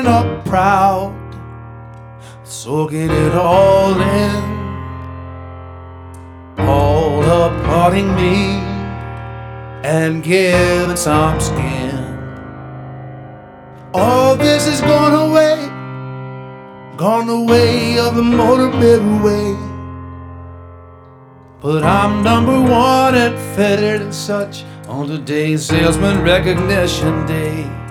standing up proud, soaking it all in, all applauding me and giving some skin. All this is gone the way of the motor way. But I'm #1 and fettered and such on today's Salesman Recognition Day.